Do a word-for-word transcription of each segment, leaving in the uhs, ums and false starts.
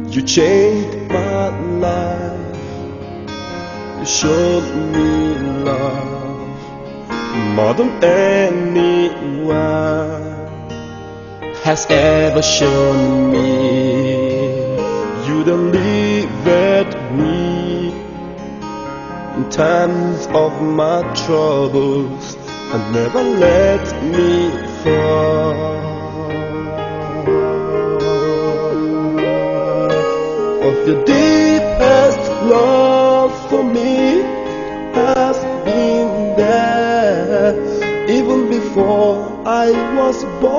You changed my life. You showed me love more than anyone has ever shown me. You delivered me in times of my troubles and never let me fall. Of the deepest love for me has been there even before I was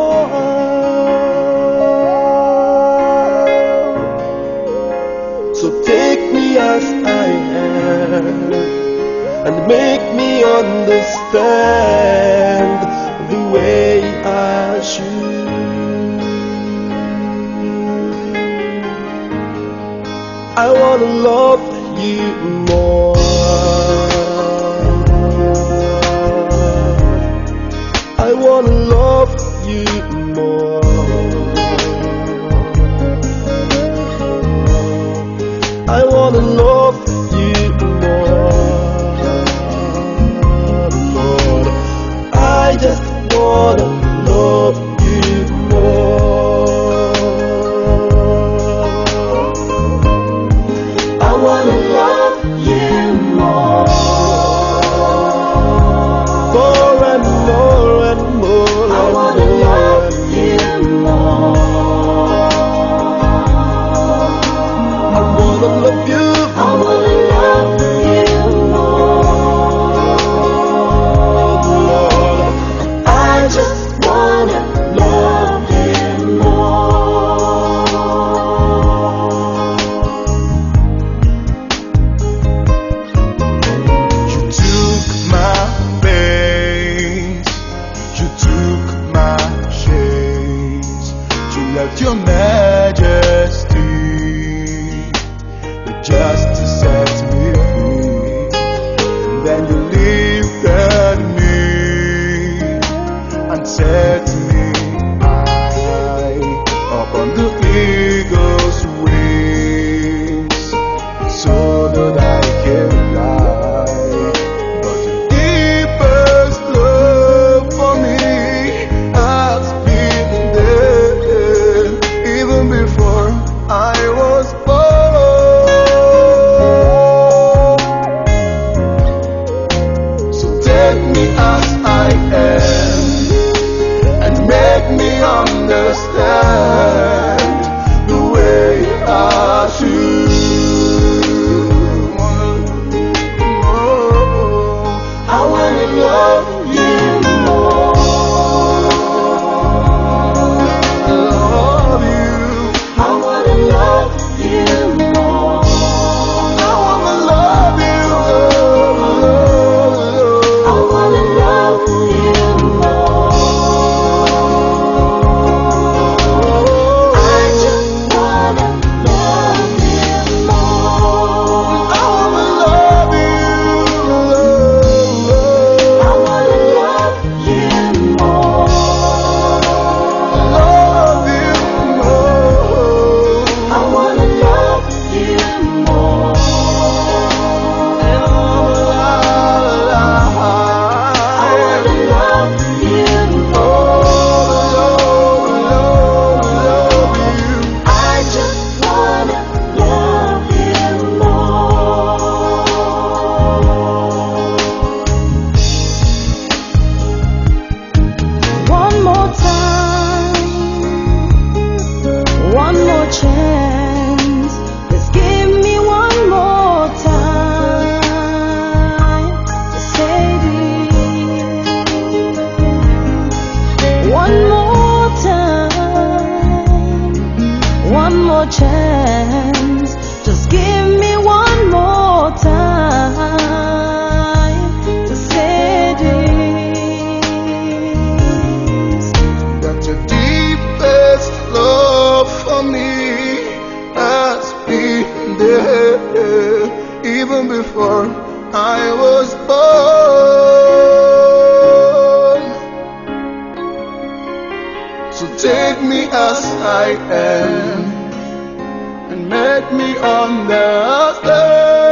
born. So take me as I am and make me understand the way I should. I wanna love you more. I wanna love you more. I wanna love you more, Lord. I just wanna love you more. I wanna love you more. More and more and more. I wanna love you more. I wanna love you. I wanna love you more. Lord. I just wanna love you more. You took my pains, you took my chains, you left your majesty just to set me free. And then you lifted me and set me high upon the eagle's wings, so that I can fly. But the deepest love for me has been there even before I was born. So take me as I am and make me understand the way I should. I wanna love you more. Love you. I wanna love you more. I wanna love you. I wanna love you more. I just wanna love you more. I wanna love you. I wanna love you more. Love you more. I wanna love you more. I wanna love you more. I just wanna love you more. One more time, one more chance. Just give me one more time to say this. One more time, one more chance. Just give me one more time to say this. That your deepest love for me has been there even before I was born. So take me as I am and make me understand.